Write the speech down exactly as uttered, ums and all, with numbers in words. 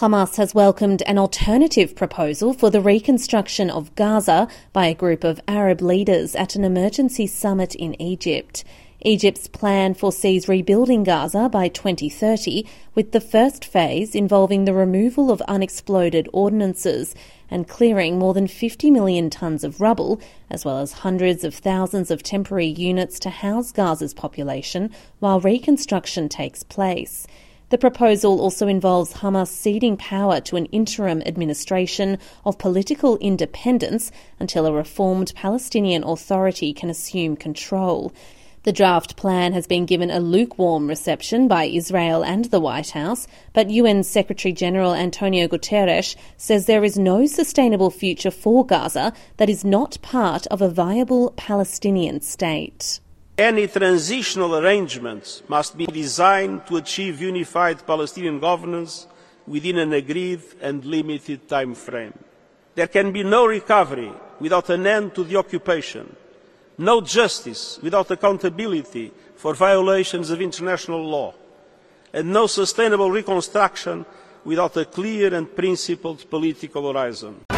Hamas has welcomed an alternative proposal for the reconstruction of Gaza by a group of Arab leaders at an emergency summit in Egypt. Egypt's plan foresees rebuilding Gaza by twenty thirty, with the first phase involving the removal of unexploded ordnances and clearing more than fifty million tonnes of rubble, as well as hundreds of thousands of temporary units to house Gaza's population while reconstruction takes place. The proposal also involves Hamas ceding power to an interim administration of political independence until a reformed Palestinian Authority can assume control. The draft plan has been given a lukewarm reception by Israel and the White House, but U N Secretary-General Antonio Guterres says there is no sustainable future for Gaza that is not part of a viable Palestinian state. Any transitional arrangements must be designed to achieve unified Palestinian governance within an agreed and limited time frame. There can be no recovery without an end to the occupation, no justice without accountability for violations of international law, and no sustainable reconstruction without a clear and principled political horizon.